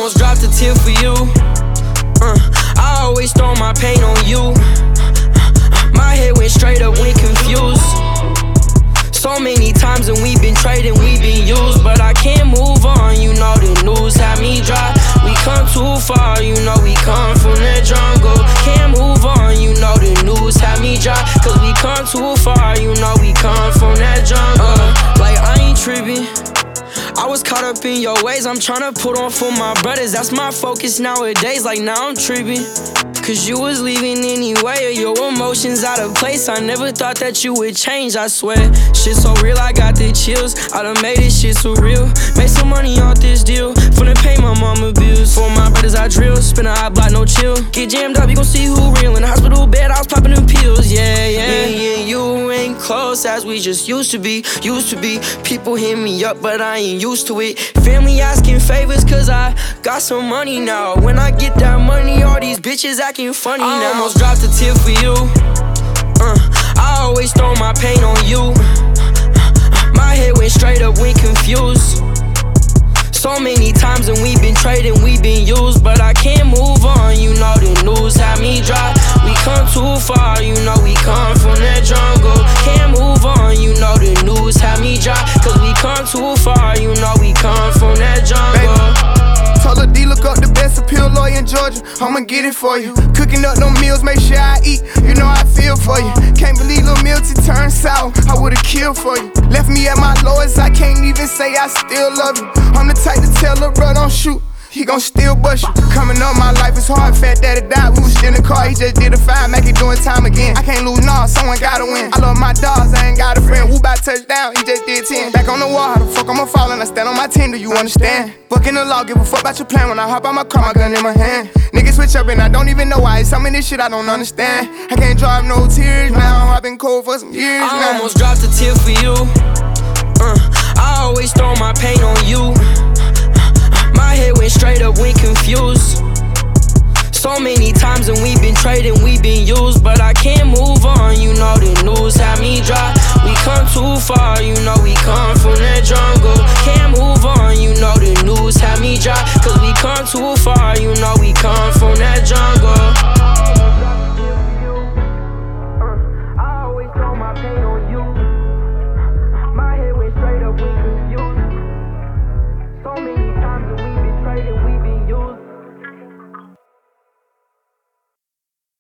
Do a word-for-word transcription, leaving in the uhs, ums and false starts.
almost dropped a tear for you. uh, I always throw my pain on you. My head went straight up, went confused. So many times and we been trading, we been used. But I can't move on, you know the news had me dry. We come too far, you know we come from the jungle. Can't move on, you know the news had me dry. Cause we come too far, you know we come from that jungle. uh, Like I ain't tripping, I was caught up in your ways. I'm tryna put on for my brothers, that's my focus nowadays. Like now I'm tripping, cause you was leaving anyway. Your emotions out of place, I never thought that you would change, I swear. Shit so real, I got the chills. I done made this shit surreal. Made some money off this deal, finna pay my mama bills. For my brothers I drill, spin a hot block, no chill. Get jammed up, you gon' see who real. In the hospital bed, I was popping them pills, yeah, yeah. Me and you ain't close as we just used to be, used to be. People hit me up, but I ain't used to it. Family asking favors, cause I got some money now. When I get that money, all these bitches acting funny now. I almost dropped a tear for you. uh, I always throw my pain on you. My head went straight up, went confused. So many times and we been trading, we been used. But I can't move on, you know the news had me dry. We come too far, you know we come from the jungle. Can't move on, you know the news had me dry. Cause we come too far, you know we come from that jungle. Baby, told her D look up the best appeal lawyer in Georgia, I'ma get it for you. Cooking up no meals, make sure I eat, you know I feel for you. Can't believe Lil Milty turned sour, I would've killed for you. Left me at my lowest, I can't even say I still love you. I'm the type to tell her, bro, don't shoot, he gon' still bust you. Coming up, my life is hard, fat daddy died, we was still in the car, he just did a five, make it doing time again. I can't lose, nah, someone gotta win. I love my dogs, I ain't got a friend. Who bout touchdown, he just did ten. Back on the wall, how the fuck I'ma fall and I stand on my ten, do you understand? Fucking the law, give a fuck about your plan. When I hop out my car, my gun in my hand. Niggas switch up and I don't even know why. It's some of this shit I don't understand. I can't drive no tears now, I've been cold for some years I now. almost dropped a tear for you. uh, I always throw my pain on you. My head went straight up, went confused. So many times and we been trading, we been used. But I can't move on, you know the news had me dry. We come too far, you know we come from the jungle. Can't move on, you know the news had me dry. Cause we come too far, you know we come from that